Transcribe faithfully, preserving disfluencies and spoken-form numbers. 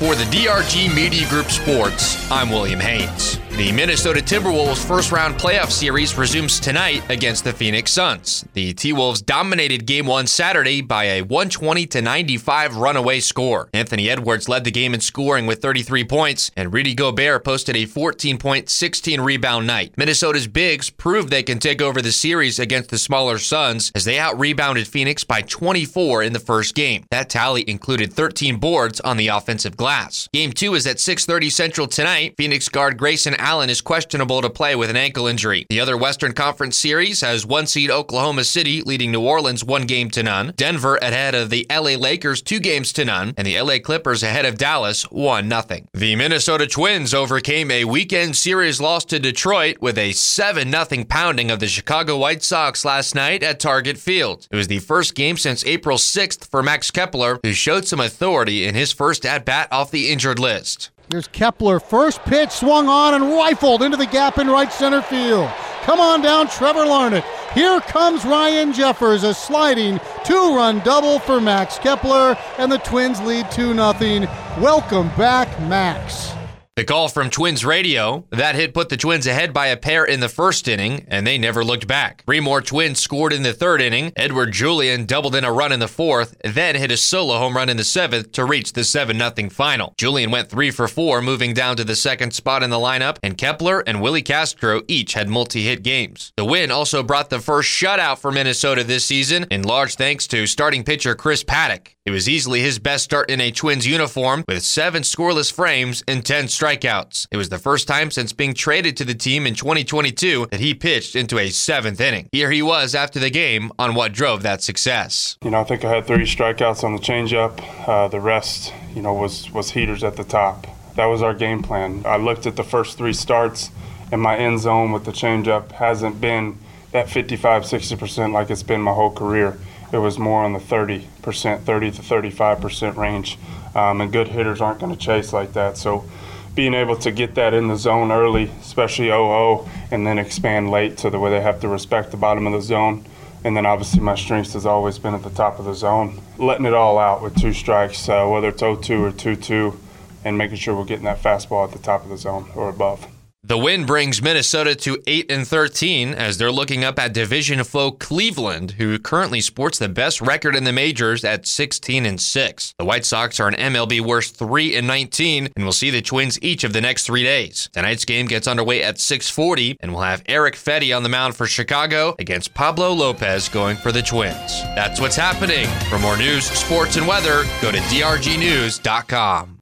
For the D R G Media Group Sports, I'm William Haynes. The Minnesota Timberwolves first-round playoff series resumes tonight against the Phoenix Suns. The T-Wolves dominated Game one Saturday by a one twenty to ninety-five runaway score. Anthony Edwards led the game in scoring with thirty-three points, and Rudy Gobert posted a fourteen-point, sixteen-rebound night. Minnesota's bigs proved they can take over the series against the smaller Suns as they out-rebounded Phoenix by twenty-four in the first game. That tally included thirteen boards on the offensive glass. Game two is at six thirty Central tonight. Phoenix guard Grayson Allen is questionable to play with an ankle injury. The other Western Conference series has one seed Oklahoma City leading New Orleans one game to none, Denver ahead of the L A Lakers two games to none, and the L A Clippers ahead of Dallas one nothing. The Minnesota Twins overcame a weekend series loss to Detroit with a seven nothing pounding of the Chicago White Sox last night at Target Field. It was the first game since April sixth for Max Kepler, who showed some authority in his first at-bat off the injured list. Here's Kepler, first pitch swung on and rifled into the gap in right center field. Come on down, Trevor Larnett. Here comes Ryan Jeffers, a sliding two-run double for Max Kepler, and the Twins lead two nothing. Welcome back, Max. The call from Twins Radio. That hit put the Twins ahead by a pair in the first inning, and they never looked back. Three more Twins scored in the third inning. Edward Julian doubled in a run in the fourth, then hit a solo home run in the seventh to reach the seven nothing final. Julian went three for four, moving down to the second spot in the lineup, and Kepler and Willie Castro each had multi-hit games. The win also brought the first shutout for Minnesota this season, in large thanks to starting pitcher Chris Paddock. It was easily his best start in a Twins uniform, with seven scoreless frames and ten strikeouts. It was the first time since being traded to the team in twenty twenty-two that he pitched into a seventh inning. Here he was after the game on what drove that success. You know, I think I had three strikeouts on the changeup. Uh, the rest, you know, was, was heaters at the top. That was our game plan. I looked at the first three starts, and my end zone with the changeup hasn't been that fifty-five, sixty percent like it's been my whole career. It was more on the thirty percent, thirty to thirty-five percent range. Um, and good hitters aren't going to chase like that. So being able to get that in the zone early, especially oh oh, and then expand late to the way they have to respect the bottom of the zone. And then obviously my strength has always been at the top of the zone. Letting it all out with two strikes, uh, whether it's oh two or two two, and making sure we're getting that fastball at the top of the zone or above. The win brings Minnesota to eight and thirteen as they're looking up at division foe Cleveland, who currently sports the best record in the majors at sixteen and six. The White Sox are an M L B worst three and nineteen and will see the Twins each of the next three days. Tonight's game gets underway at six forty and we'll have Eric Fetty on the mound for Chicago against Pablo Lopez going for the Twins. That's what's happening. For more news, sports, and weather, go to D R G news dot com.